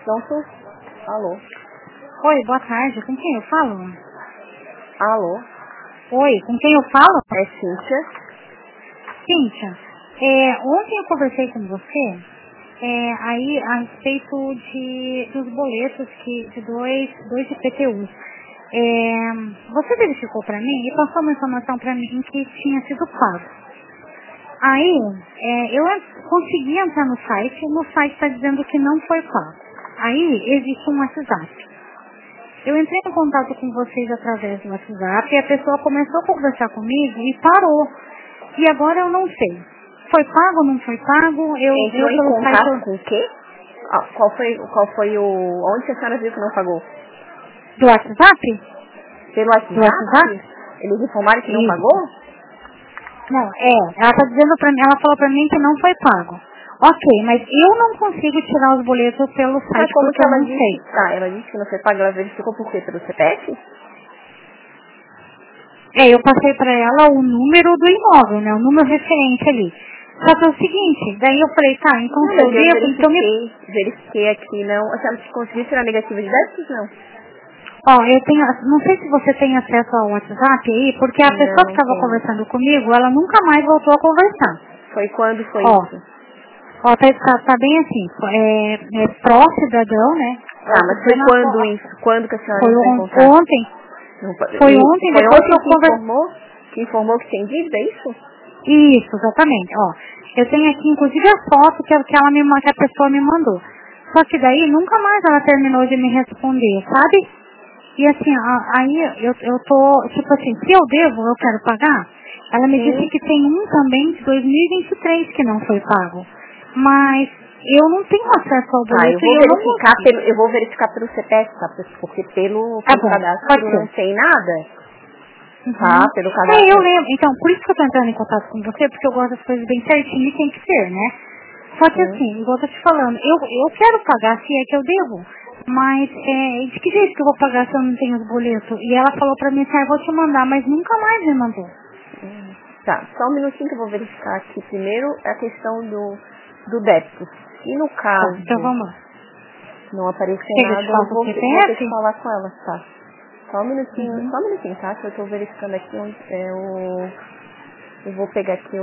Pronto? Alô? Oi, boa tarde. Com quem eu falo? Alô? Oi, com quem eu falo? É Cíntia. Cíntia, ontem eu conversei com você, aí a respeito dos boletos de dois IPTUs. Você verificou para mim e passou uma informação para mim que tinha sido pago. Aí, eu consegui entrar no site está dizendo que não foi pago. Aí, existe um WhatsApp. Eu entrei em contato com vocês através do WhatsApp e a pessoa começou a conversar comigo e parou. E agora eu não sei. Foi pago ou não foi pago? Entrou em contato com o quê? Qual foi o... Onde a senhora viu que não pagou? Do WhatsApp? Pelo WhatsApp? Do WhatsApp? Eles informaram que não pagou? Não, ela tá dizendo pra mim, ela falou pra mim que não foi pago. Ok, mas eu não consigo tirar os boletos pelo site. Mas como porque que eu ela não disse? sei. Tá, ela disse que não foi pago, ela verificou por quê? Pelo CPF? Eu passei pra ela o número do imóvel, né? O número referente ali. Só que é o seguinte, daí eu falei, tá, então Não, se mas eu devo, então verifiquei aqui, não. A senhora conseguiu tirar a negativa de débitos, não? eu tenho, não sei se você tem acesso ao WhatsApp aí, porque a pessoa que estava conversando comigo, ela nunca mais voltou a conversar. Foi quando foi isso? Tá bem assim, pró-cidadão, né? Mas foi quando isso? Quando que a senhora entrou em contato? Ontem. Foi ontem, depois que eu conversei. Que informou que tem dívida, é isso? Isso, exatamente. Eu tenho aqui, inclusive, a foto que a pessoa me mandou. Só que daí, nunca mais ela terminou de me responder, sabe? E assim, aí eu tô, tipo assim, se eu devo, eu quero pagar. Ela me disse que tem um também de 2023 que não foi pago. Mas eu não tenho acesso ao boleto eu vou verificar pelo CPF, tá? Porque pelo cadastro não tem nada. Tá, pelo cadastro. Eu lembro. Então, por isso que eu tô entrando em contato com você, porque eu gosto das coisas bem certinho e tem que ser, né? Só que assim, igual eu tô te falando, eu quero pagar se é que eu devo. Mas, de que jeito que eu vou pagar se eu não tenho os boletos? E ela falou pra mim assim, eu vou te mandar, mas nunca mais me mandou. Tá, só um minutinho que eu vou verificar aqui. Primeiro, a questão do débito. E no caso, Então vamos lá. não aparecer nada, eu vou ter que falar com ela, tá? Só um minutinho, tá? Que eu tô verificando aqui onde eu vou pegar aqui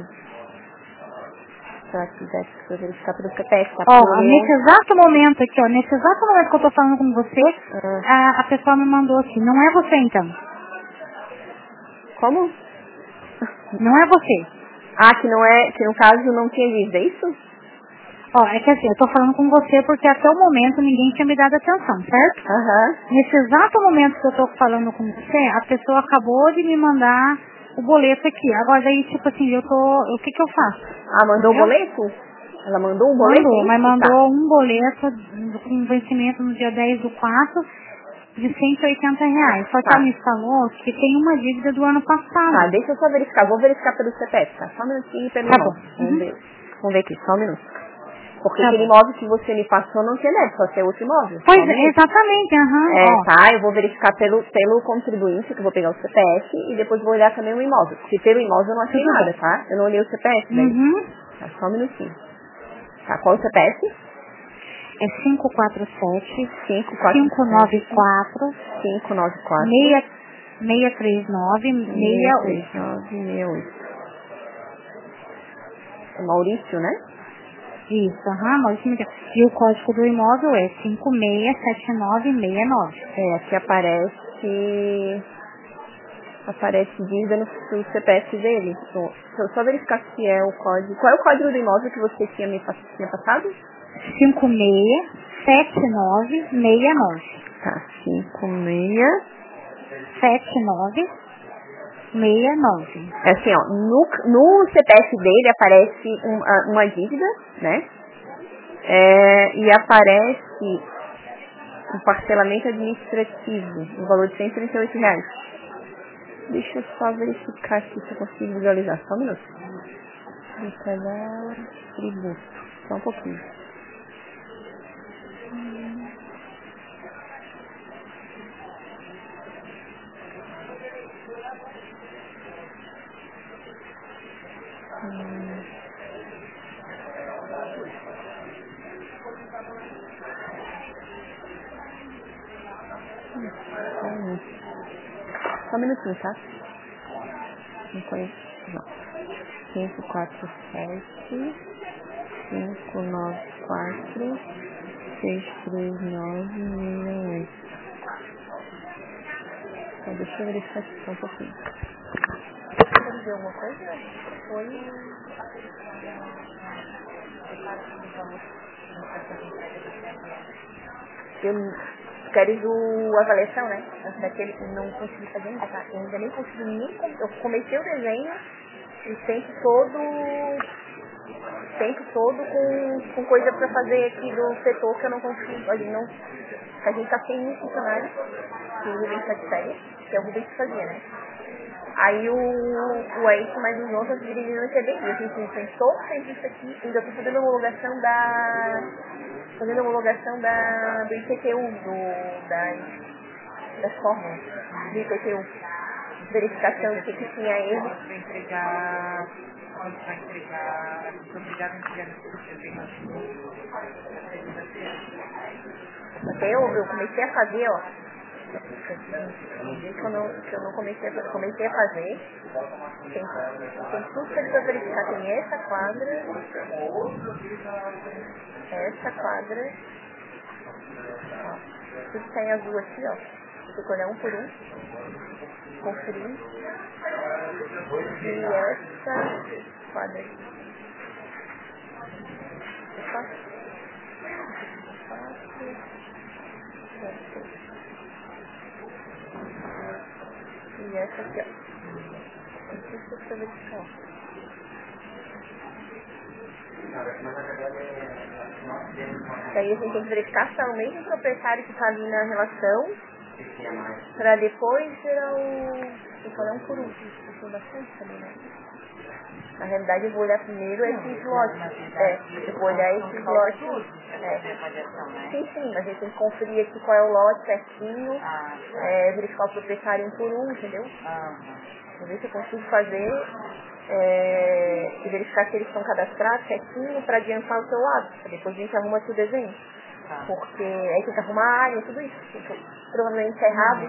pra verificar pelo CPF, tá? Nesse exato momento aqui, nesse exato momento que eu tô falando com você, a pessoa me mandou aqui. Não é você, então? Como? Não é você. Que no caso não tinha dívida, é isso? É que assim, eu tô falando com você porque até o momento ninguém tinha me dado atenção, certo? Nesse exato momento que eu tô falando com você, a pessoa acabou de me mandar o boleto aqui. Agora daí, tipo assim, o que que eu faço? Mandou o boleto? Ela mandou um boleto? Mandou um boleto com vencimento no dia 10/4 de R$180. Só que ela me falou que tem uma dívida do ano passado. Tá, deixa eu só verificar. Vou verificar pelo CPF, tá? Só um minutinho e pelo imóvel. Vamos ver aqui, só um minuto. Porque aquele imóvel que você me passou não tinha débito, só tinha outro imóvel. Pois é, exatamente, Tá, eu vou verificar pelo contribuinte, que eu vou pegar o CPF, e depois vou olhar também o imóvel. Porque pelo imóvel eu não achei nada, tá? Eu não olhei o CPF daí. Tá, só um minutinho. Tá, qual o CPF? É 547 594 639 68. É Maurício, né? Isso, Maurício Miguel. E o código do imóvel é 567969. Aqui aparece dívida no CPF dele. Então, só verificar se é o código. Qual é o código do imóvel que você tinha passado? 567969. Tá, 567969. É assim, no CPF dele aparece uma dívida, né? E aparece um parcelamento administrativo, no valor de R$138. Deixa eu só verificar aqui se eu consigo visualizar. Só um minuto. Tributo. Só um pouquinho. Só um minutinho, tá? Não conheço, não. 547 594 639 68. Então, deixa eu verificar aqui só um pouquinho. Quer dizer alguma coisa? Foi... Eu quero o avaliação, né? Daquele que não consegui fazer ainda, tá? Eu ainda nem consegui nem... Eu comecei o desenho o tempo todo com coisa pra fazer aqui do setor que eu não consigo. A gente tá sem um funcionário, que o Rubens tá de férias, que é o Rubens que fazia, né? Aí o Ace mais os outros dirigiram no CDI. A gente pensou, fez isso aqui, ainda tô fazendo a homologação do IPTU, das fórmulas do IPTU. Verificação de que tinha erro. A gente vai entregar, obrigada a entregar no Até eu comecei a fazer, ó. Que eu não comecei a fazer. Tem tudo que ele vai verificar. Tem essa quadra, ó, tudo que tá em azul aqui, ó. Tem que olhar um por um, conferir. E essa quadra aqui. E essa aqui, ó. Isso que eu verificar. Daí a gente tem que verificar se é o mesmo proprietário que está ali na relação, para depois gerar Vou falar um por um. Tem bastante também, né? Na realidade eu vou olhar primeiro esses lotes. Eu vou olhar esses lotes. Sim, mas a gente tem que conferir aqui qual é o lote certinho, verificar o proprietário um por um, entendeu? Vou ver se eu consigo fazer e verificar se eles estão cadastrados certinho para adiantar o seu lado. Depois a gente arruma aqui o desenho. Porque aí tem que arrumar a área, tudo isso. Provavelmente é errado.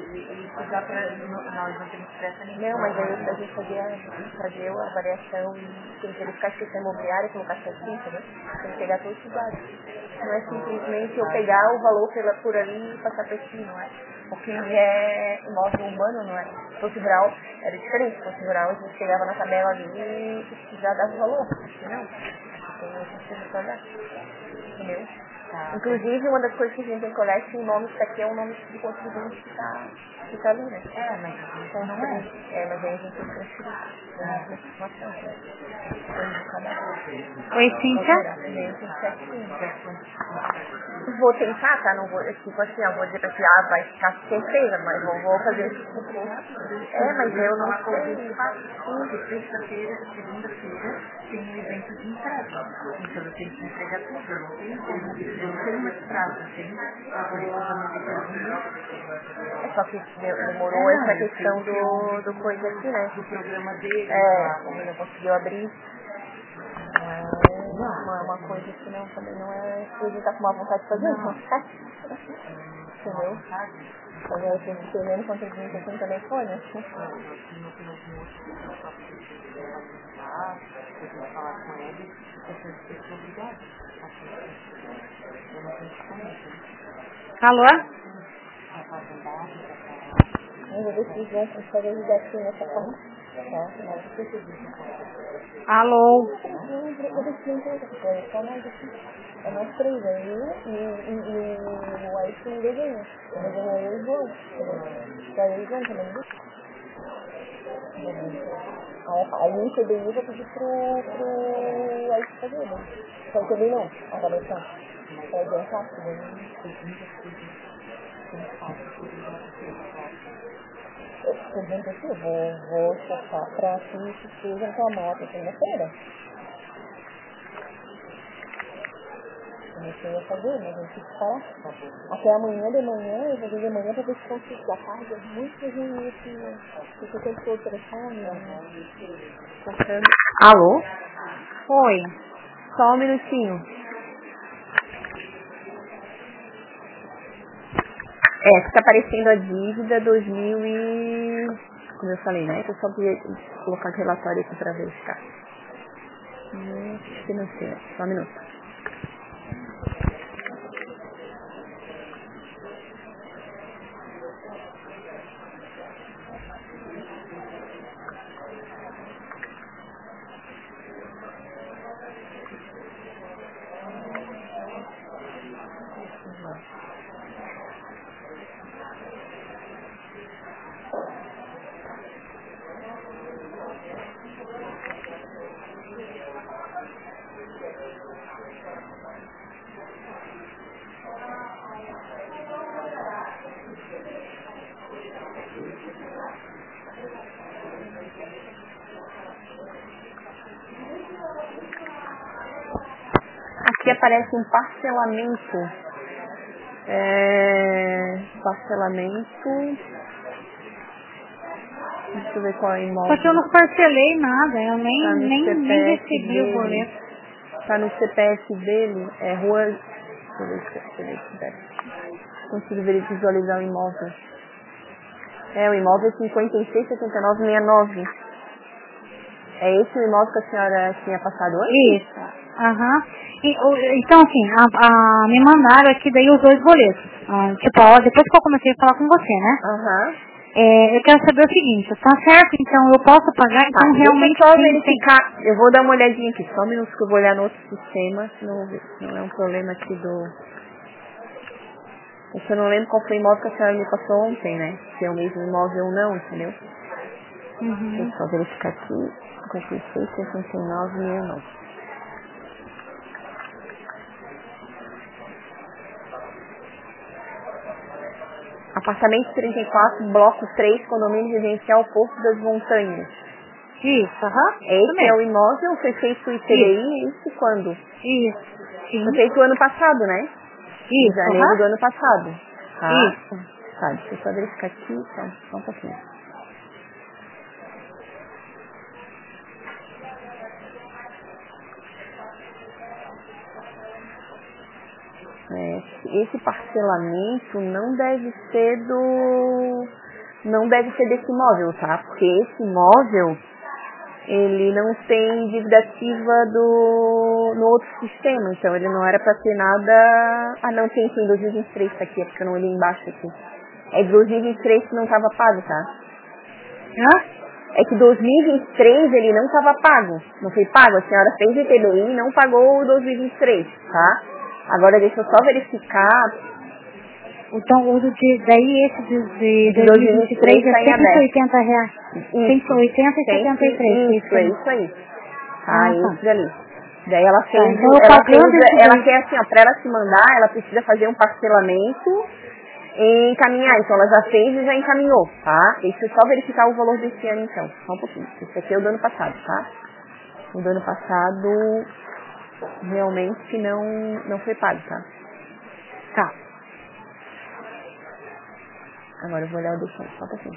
Não, mas aí a gente fazer a avaliação e tem que verificar a questão imobiliária, colocar certinho, entendeu? Tem que pegar todos os dados. Não é simplesmente eu pegar o valor por ali e passar por aqui, não é? Porque é imóvel humano, não é? Se fosse rural, era diferente. Se fosse rural, a gente chegava na tabela ali e já dava o valor. Não. Tem outras coisas pra dar. Entendeu? Inclusive, uma das coisas que a gente tem que olhar é se o nome que está aqui é o nome de contribuinte que está ali, né? Mas não é. Mas aí a gente tem que transferir. Oi, Cíntia? Vou tentar, tá? Não vou, tipo assim, eu vou dizer pra ti, vai ficar certeza, mas vou fazer isso. Mas eu não sei. Sexta-feira, segunda-feira, tem um evento de entrega. Então eu tenho que entregar tudo. Eu não tenho mais prazo, entende? Só que demorou essa questão do coisa aqui, né? Do programa dele. Como ele não conseguiu abrir. Não é uma coisa que não, também não é coisa que tá com uma vontade de fazer, não. Entendeu? Mas aí tem que ter menos contribuinte aqui no telefone, né? Falar com ele, eu sou obrigada. Eu não tenho que comer. Alô? Eu vou ver se eles vão conseguir ajudar aqui nessa forma. Alô? É nós três aí e o Ayrton não desenha. Eu desenhei eu e o João. Daí o João também. Aí o CDI eu vou pedir pro Ayrton fazer, né? Só que ele não, a avaliação. Pra adiantar, porque daí por exemplo aqui, eu vou focar pra que isso seja com a moto segunda-feira. Eu ia fazer, mas eu tive que parar. Até amanhã de manhã, eu vou ver de manhã pra ver se consigo. A tarde é muito reunido, porque eu tenho que ter o telefone, Alô? Oi. Só um minutinho. Está aparecendo a dívida 2000 e... Como eu falei, né? Eu só podia colocar o relatório aqui para verificar. Financeira, só um minuto. Aqui aparece um parcelamento. Parcelamento. Deixa eu ver qual é o imóvel. Só que eu não parcelei nada, eu nem recebi o boleto. Tá no CPF dele, é rua... Deixa eu ver se consigo visualizar o imóvel. O imóvel é 567969. É esse o imóvel que a senhora tinha passado hoje? Isso. Aham. Então, assim, me mandaram aqui daí os 2 boletos. Depois que eu comecei a falar com você, né? Aham. Eu quero saber o seguinte, tá certo, então eu posso pagar, então realmente deixa eu só verificar, eu vou dar uma olhadinha aqui, só um minuto que eu vou olhar no outro sistema, não é um problema aqui do... Eu não lembro qual foi o imóvel que a senhora me passou ontem, né? Se é o mesmo imóvel ou não, entendeu? Deixa eu só verificar aqui, 566969. Apartamento 34, bloco 3, condomínio residencial Porto das Montanhas. Isso, aham. Esse é o imóvel, foi feito o ITBI, isso quando? Isso, sim. Foi feito o ano passado, né? Em janeiro do ano passado. Tá? Isso. Tá, deixa eu só verificar aqui, só um pouquinho. Esse parcelamento não deve ser desse imóvel, tá? Porque esse imóvel, ele não tem dívida ativa no outro sistema, então ele não era para ter nada... não, tem sim, 2023 tá aqui, é porque eu não olhei embaixo aqui. É de 2023 que não estava pago, tá? É que 2023 ele não estava pago, não foi pago, a senhora fez o ITBI e não pagou o 2023, tá? Agora deixa eu só verificar. Então, daí esse de 2023 é R$180. 180 e 73. Isso, é isso aí. Tá, isso dali. Daí ela fez, então ela quer assim, ó, pra ela se mandar, ela precisa fazer um parcelamento e encaminhar. Então ela já fez e já encaminhou, tá? Deixa eu só verificar o valor desse ano então, só um pouquinho. Esse aqui é o do ano passado, tá? O do ano passado realmente não foi pago, tá? Tá. Agora eu vou olhar o desse ano, só um pouquinho.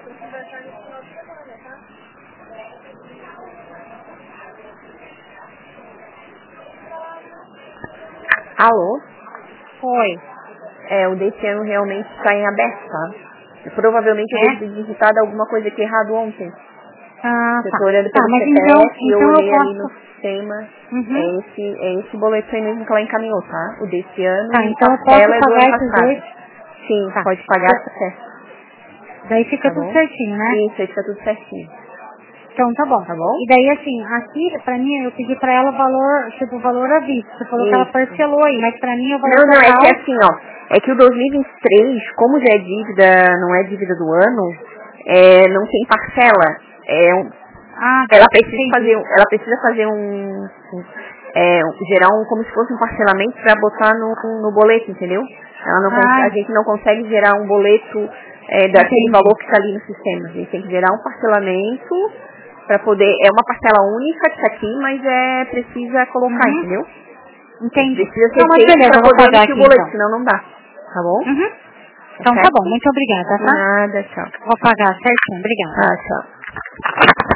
Alô? Oi. O desse ano realmente está em aberto, tá? Provavelmente eu devo ter digitado alguma coisa aqui errado ontem. Eu tô olhando pelo mas CPF e eu então olhei eu ali no posso... sistema. É esse boleto aí mesmo que ela encaminhou, tá? O desse ano Tá, e então eu parcela posso é do pagar ano esses passado. dois? Sim, Tá. pode pagar, tá certo. Daí fica Tá tudo bom? certinho, né? Isso, aí fica tudo certinho. Então tá bom. Tá bom? E daí assim, aqui pra mim eu pedi pra ela o valor, tipo, o valor à vista. Você falou que ela Isso. parcelou aí, mas pra mim o valor Não, é total... que assim, ó. É que o 2023, como já é dívida, não é dívida do ano, não tem parcela. Ela precisa fazer gerar como se fosse um parcelamento para botar no boleto, entendeu? A gente não consegue gerar um boleto daquele valor que está ali no sistema. A gente tem que gerar um parcelamento para poder. É uma parcela única que está aqui, mas precisa colocar, entendeu? Entendi. Precisa ser Não, mas feito beleza, para eu vou poder pagar emitir o aqui boleto, então. senão não dá. Tá bom? Então tá Certo? bom, muito obrigada, De tá? nada, tchau. Vou pagar certinho, obrigada. Tchau.